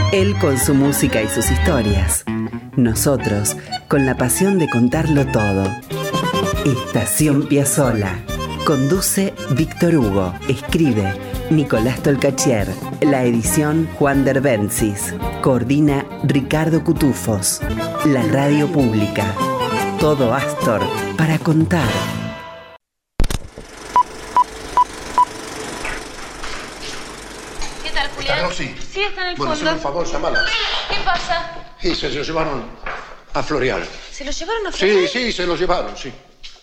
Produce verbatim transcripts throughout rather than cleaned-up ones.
Él con su música y sus historias. Nosotros con la pasión de contarlo todo. Estación Piazzolla. Conduce Víctor Hugo. Escribe Nicolás Tolcachier. La edición Juan Derbencis. Coordina Ricardo Cutufos. La radio pública. Todo Astor para contar. ¿Qué tal, Julián? ¿Está Rosy? Sí, está en el Bueno, fondo. hazme un favor, llámala. ¿Qué pasa? Sí, se lo llevaron a Florial. ¿Se lo llevaron a Sí, Florial? sí, se lo llevaron, sí.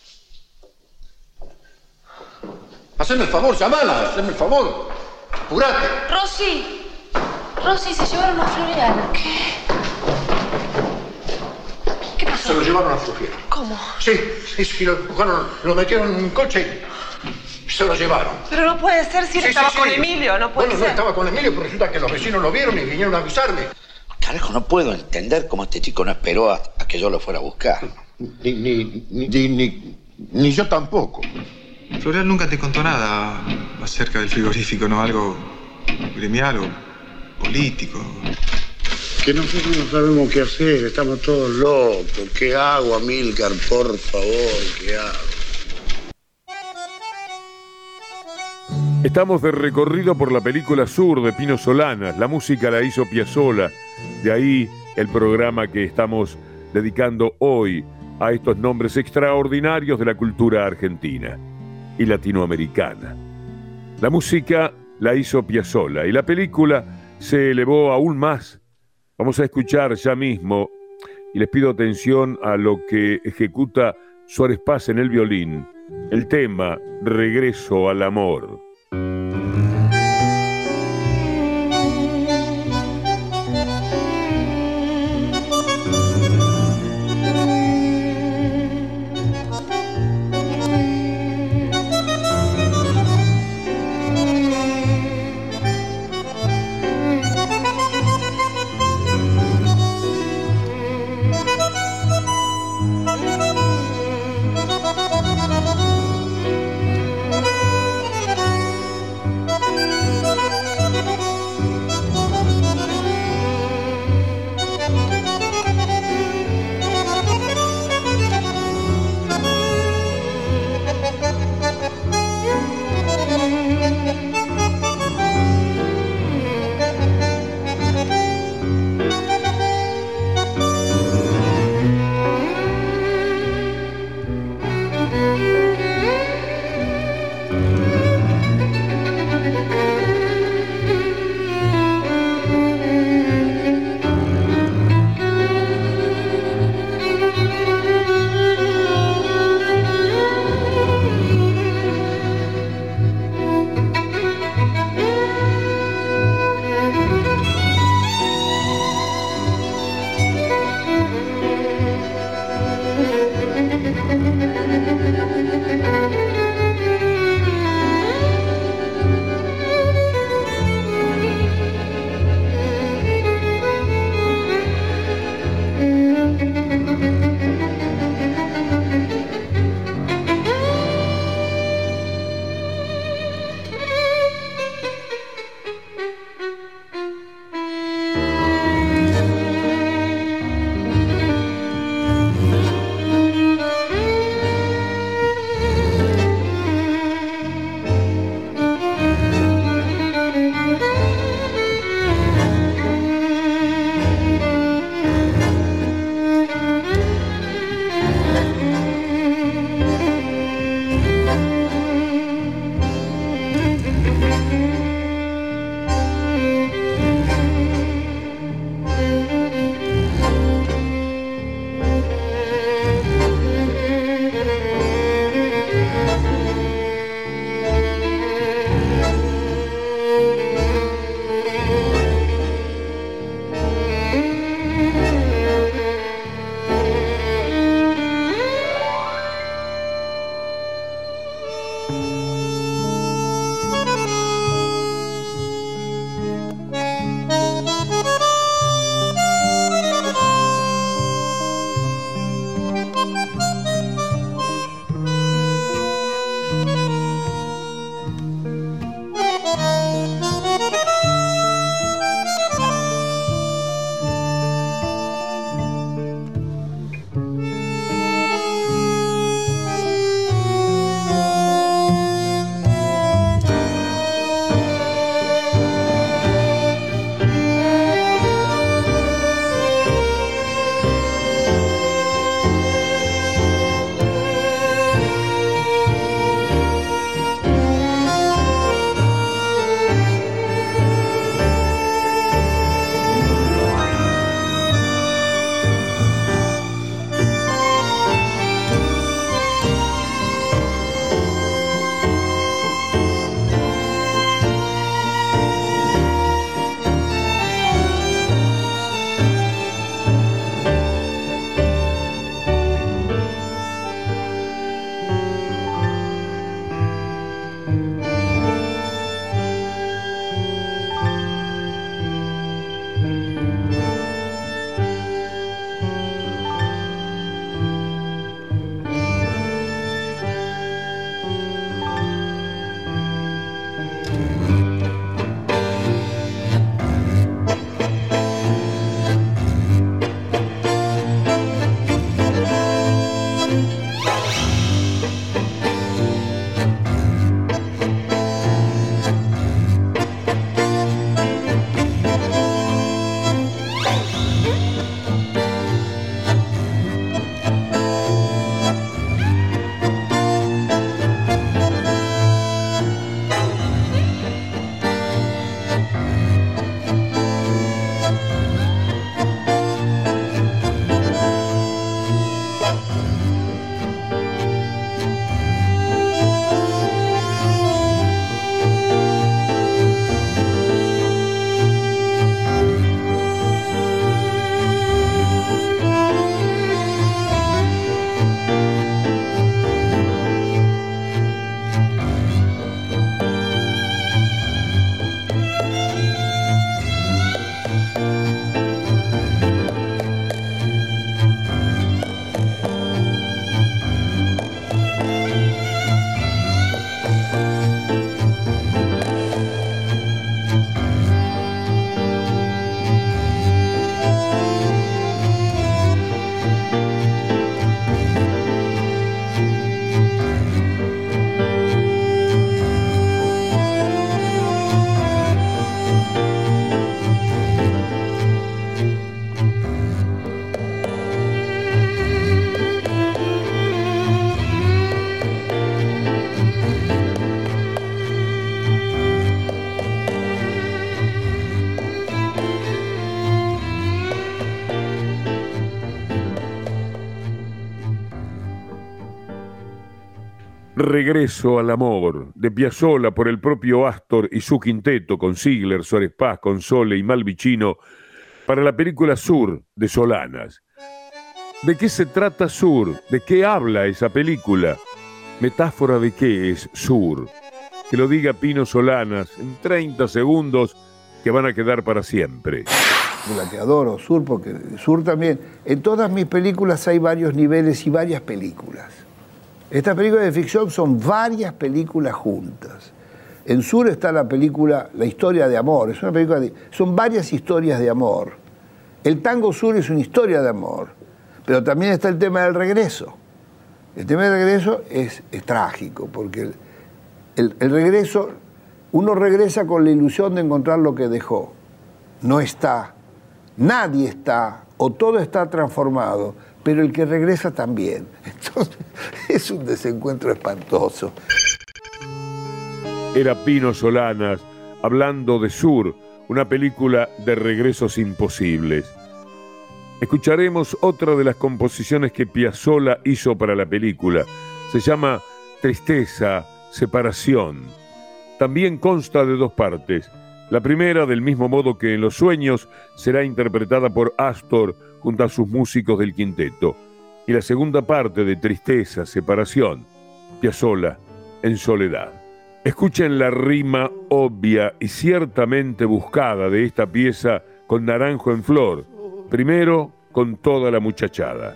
Haceme el favor, llamala, haceme el favor. Apurate. Rosy. Rosy, se llevaron a Florial. ¿Qué? ¿Qué pasó? Se lo llevaron a Florial. ¿Cómo? Sí, es que lo empujaron, lo metieron en un coche y se lo llevaron. Pero no puede ser si él Sí, estaba sí, con sí. Emilio, no puede Bueno, ser. no estaba con Emilio, pero resulta que los vecinos lo vieron y vinieron a avisarme. Carajo, no puedo entender cómo este chico no esperó a, a que yo lo fuera a buscar. Ni, ni, ni, ni, ni, ni yo tampoco. Florial nunca te contó nada acerca del frigorífico, ¿no? Algo gremial o político. Que nosotros no sabemos qué hacer, estamos todos locos. ¿Qué hago, Amílcar? Por favor, ¿qué hago? Estamos de recorrido por la película Sur de Pino Solanas. La música la hizo Piazzolla. De ahí el programa que estamos dedicando hoy a estos nombres extraordinarios de la cultura argentina y latinoamericana. La música la hizo Piazzolla y la película se elevó aún más. Vamos a escuchar ya mismo, y les pido atención a lo que ejecuta Suárez Paz en el violín, el tema Regreso al Amor. Regreso al amor, de Piazzolla por el propio Astor y su quinteto con Ziegler, Suárez Paz, Console y Malvicino para la película Sur de Solanas. ¿De qué se trata Sur? ¿De qué habla esa película? ¿Metáfora de qué es Sur? Que lo diga Pino Solanas en treinta segundos que van a quedar para siempre. La que adoro, Sur, porque Sur también. En todas mis películas hay varios niveles y varias películas. Estas películas de ficción son varias películas juntas. En Sur está la película La historia de amor. Es una película de, son varias historias de amor. El tango Sur es una historia de amor. Pero también está el tema del regreso. El tema del regreso es, es trágico, porque el, el, el regreso, uno regresa con la ilusión de encontrar lo que dejó. No está, nadie está, o todo está transformado, pero el que regresa también. Entonces, es un desencuentro espantoso. Era Pino Solanas hablando de Sur, una película de regresos imposibles. Escucharemos otra de las composiciones que Piazzolla hizo para la película. Se llama Tristeza, Separación. También consta de dos partes. La primera, del mismo modo que en Los Sueños, será interpretada por Astor junto a sus músicos del quinteto. Y la segunda parte de Tristeza, Separación, Piazzolla en soledad. Escuchen la rima obvia y ciertamente buscada de esta pieza con Naranjo en Flor. Primero, con toda la muchachada.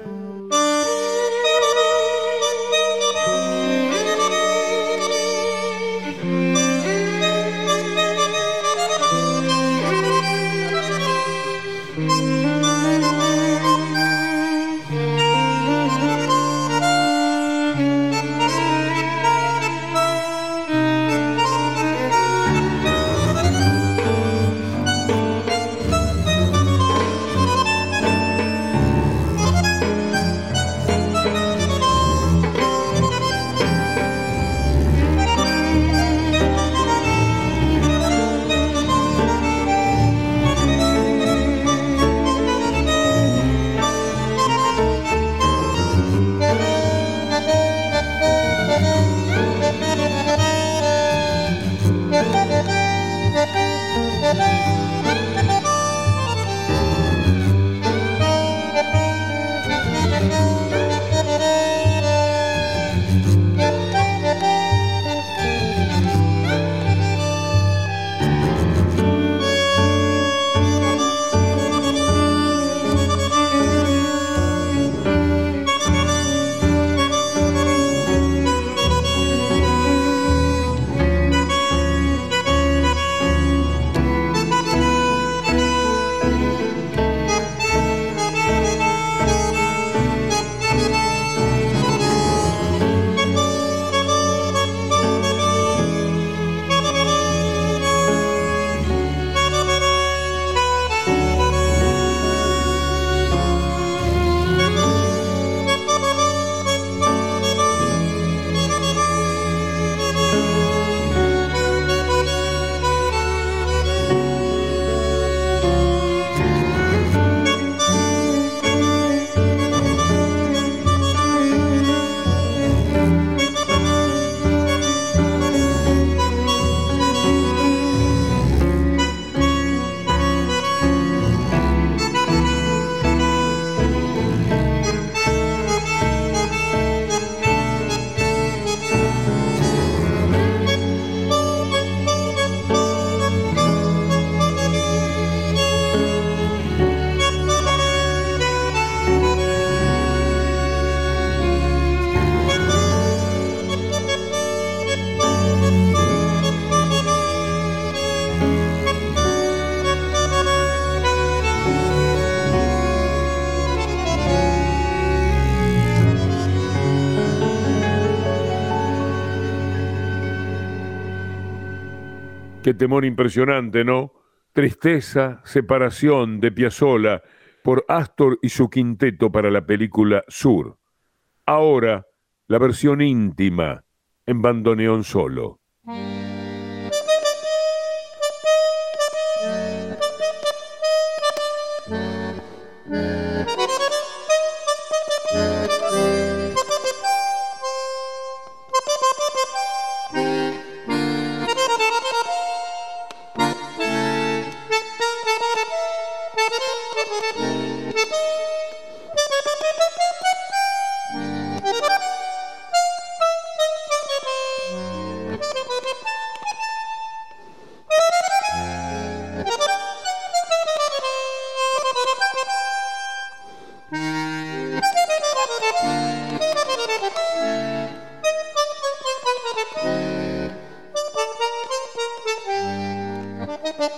Qué temor impresionante, ¿no? Tristeza, Separación de Piazzolla por Astor y su quinteto para la película Sur. Ahora, la versión íntima en bandoneón solo.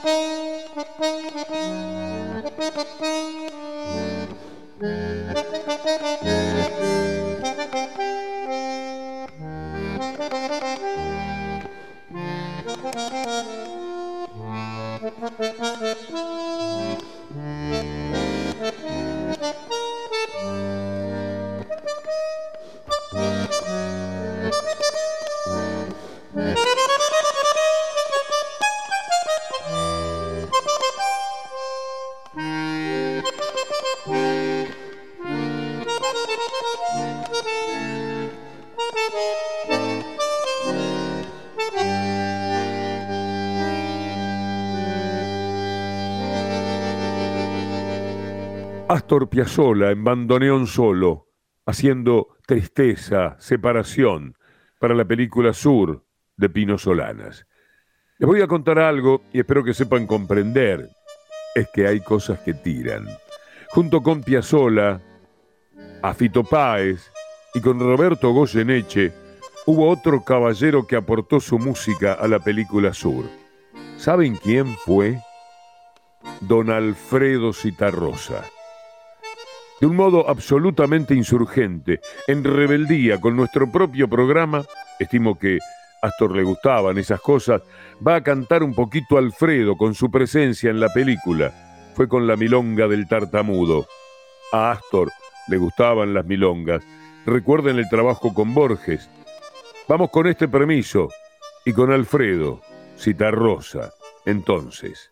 Astor Piazzolla en bandoneón solo, haciendo Tristeza, Separación, para la película Sur de Pino Solanas. Les voy a contar algo y espero que sepan comprender. Es que hay cosas que tiran. Junto con Piazzolla, a Fito Páez y con Roberto Goyeneche, hubo otro caballero que aportó su música a la película Sur. ¿Saben quién fue? Don Alfredo Zitarrosa. De un modo absolutamente insurgente, en rebeldía con nuestro propio programa, estimo que a Astor le gustaban esas cosas, va a cantar un poquito Alfredo con su presencia en la película. Fue con la milonga del tartamudo. A Astor le gustaban las milongas. Recuerden el trabajo con Borges. Vamos con este permiso y con Alfredo Zitarrosa. Entonces...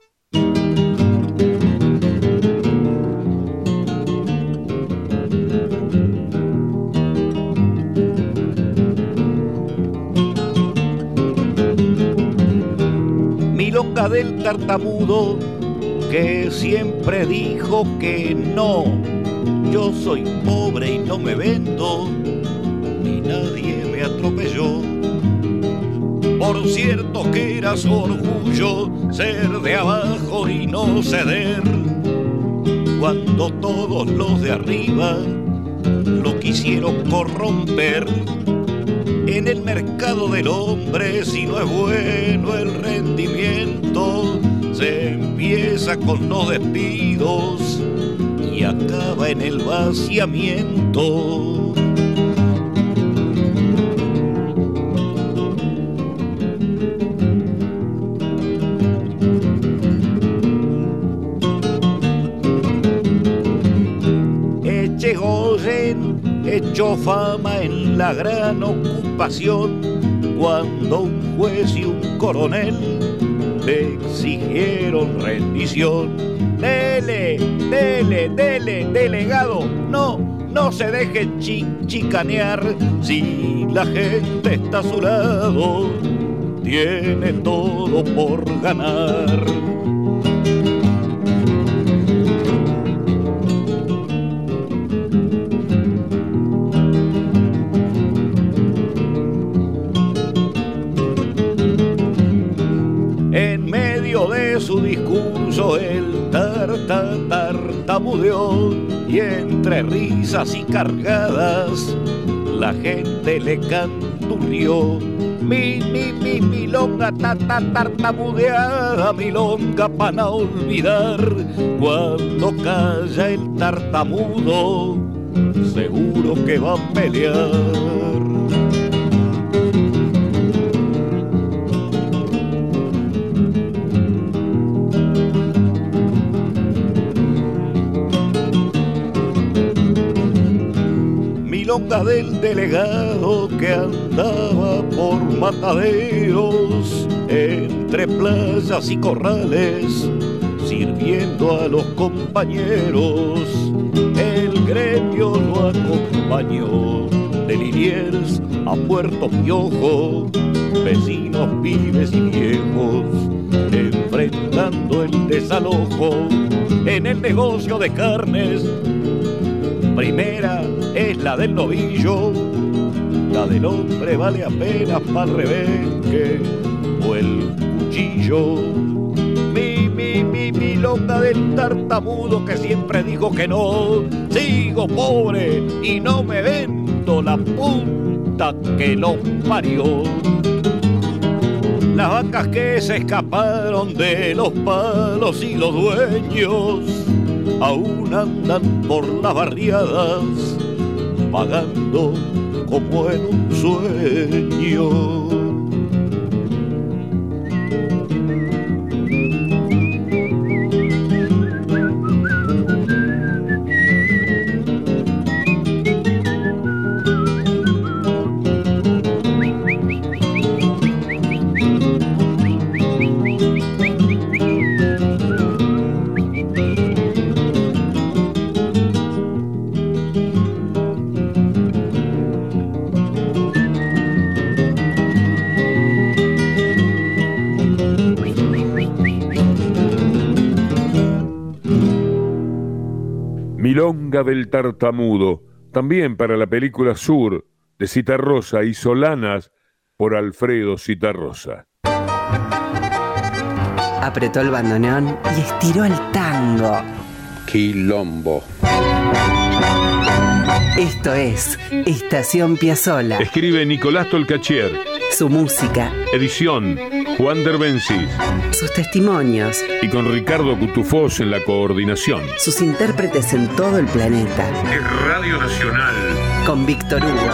Milonga del tartamudo que siempre dijo que no. Yo soy pobre y no me vendo, ni nadie me atropelló. Por cierto que era su orgullo ser de abajo y no ceder, cuando todos los de arriba lo quisieron corromper. En el mercado del hombre, si no es bueno el rendimiento, se empieza con los despidos y acaba en el vaciamiento. Echegoyen echó fama en la gran ocupación cuando un juez y un coronel le exigieron rendición. Dele, dele, dele, delegado, no, no se deje chi chicanear. Si la gente está a su lado, tiene todo por ganar. Su discurso el tarta tartamudeó y entre risas y cargadas la gente le canturrió. Mi, mi, mi, milonga ta, ta, tartamudeada, milonga para olvidar. Cuando calla el tartamudo, seguro que va a pelear. Milonga del delegado que andaba por mataderos, entre playas y corrales, sirviendo a los compañeros. El gremio lo acompañó de Liniers a Puerto Piojo, vecinos, pibes y viejos, enfrentando el desalojo. En el negocio de carnes, primera es la del novillo, la del hombre vale apenas pa'l rebenque o el cuchillo. Mi, mi, mi, milonga del tartamudo que siempre dijo que no. Sigo pobre y no me vendo, la puta que lo parió. las vacas que se escaparon de los palos y los dueños aún andan por las barriadas vagando como en un sueño. Milonga del Tartamudo, también para la película Sur, de Citarrosa, y Solanas, por Alfredo Citarrosa. Apretó el bandoneón y estiró el tango. Quilombo. Esto es Estación Piazzolla. Escribe Nicolás Tolcachier. Su música. Edición Juan Derbencis. Sus testimonios. Y con Ricardo Cutufós en la coordinación. Sus intérpretes en todo el planeta. Es Radio Nacional. Con Víctor Hugo.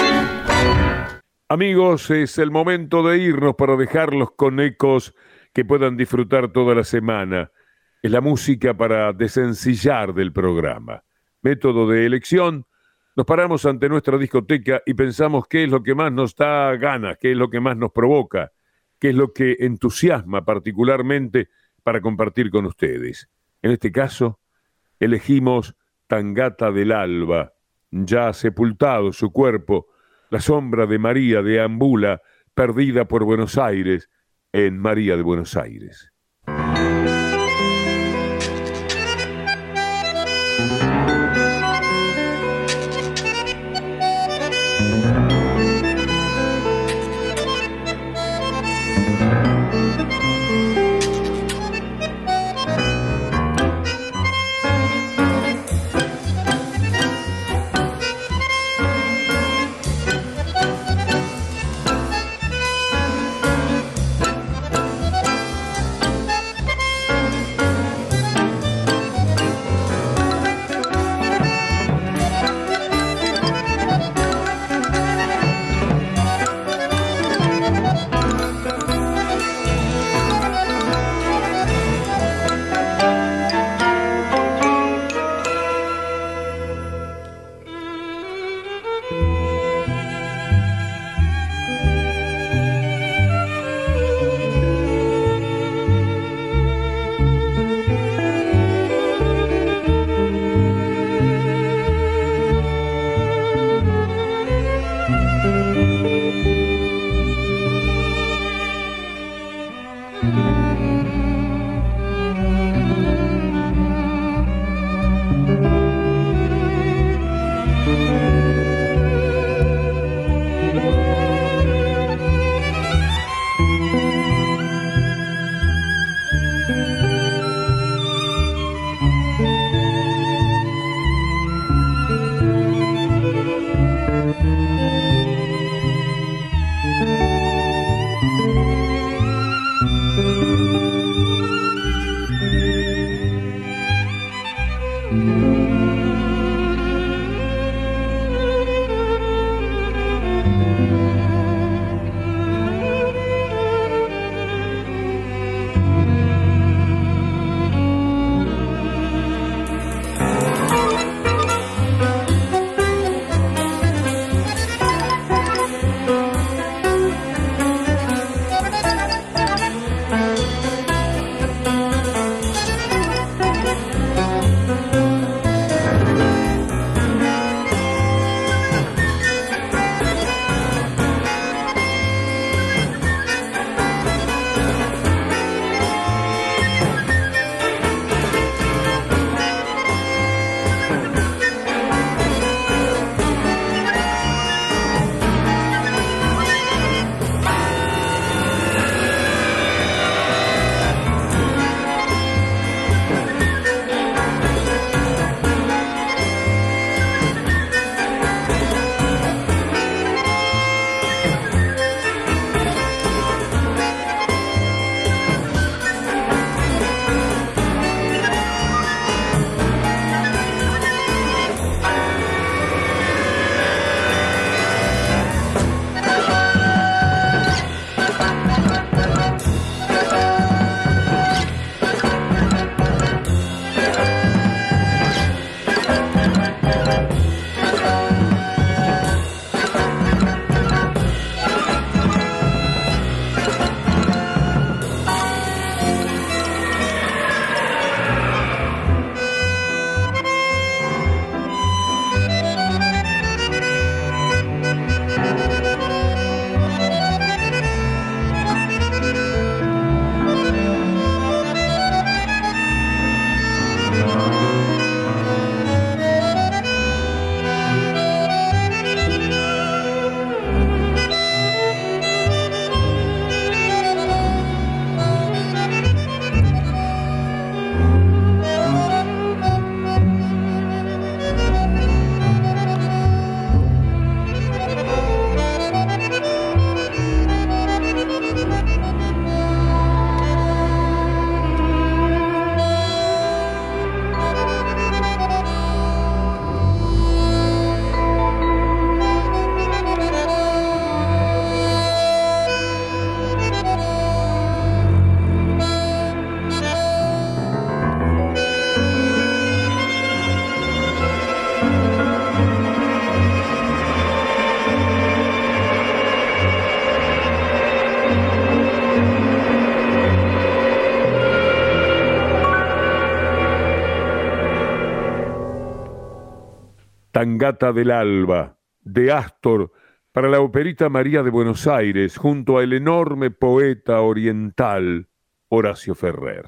Amigos, es el momento de irnos para dejarlos con ecos que puedan disfrutar toda la semana. Es la música para desencillar del programa. Método de elección. Nos paramos ante nuestra discoteca y pensamos qué es lo que más nos da ganas, qué es lo que más nos provoca, qué es lo que entusiasma particularmente para compartir con ustedes. En este caso, elegimos Tangata del Alba. Ya sepultado su cuerpo, la sombra de María deambula, perdida por Buenos Aires, en María de Buenos Aires. Tangata del Alba, de Astor, para la Operita María de Buenos Aires, junto al enorme poeta oriental Horacio Ferrer.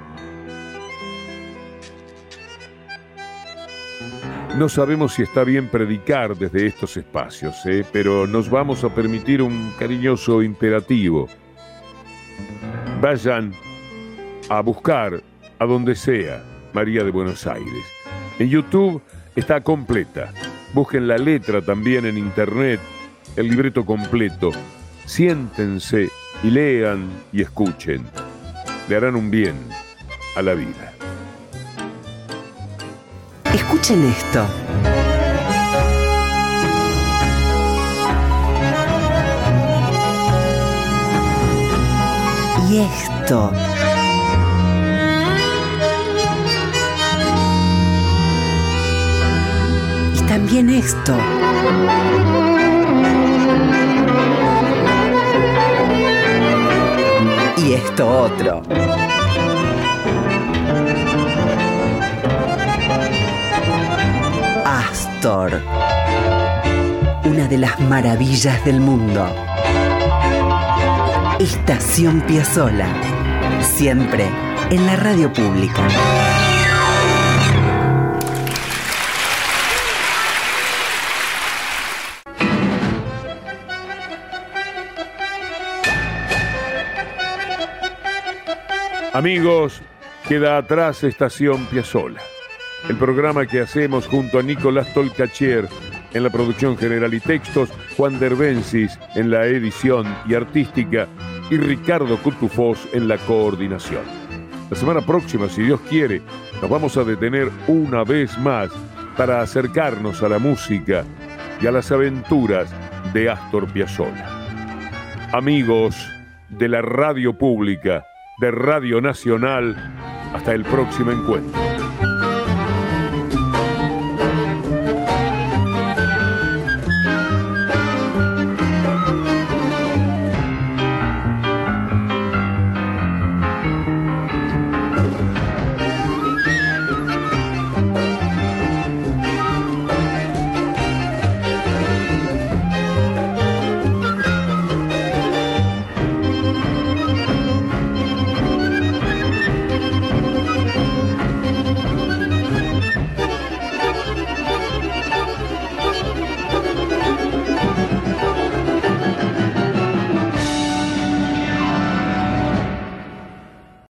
No sabemos si está bien predicar desde estos espacios, ¿eh? pero nos vamos a permitir un cariñoso imperativo. Vayan a buscar, a donde sea, María de Buenos Aires. En YouTube está completa. Busquen la letra también en internet, el libreto completo. Siéntense y lean y escuchen. Le harán un bien a la vida. Escuchen esto. Y esto. Y también esto. Y esto otro. Astor, una de las maravillas del mundo. Estación Piazzolla, siempre en la radio pública. Amigos, queda atrás Estación Piazzolla, el programa que hacemos junto a Nicolás Tolcachier en la producción general y textos, Juan Derbensis en la edición y artística y Ricardo Cutufós en la coordinación. La semana próxima, si Dios quiere, nos vamos a detener una vez más para acercarnos a la música y a las aventuras de Astor Piazzolla. Amigos de la radio pública, de Radio Nacional, hasta el próximo encuentro.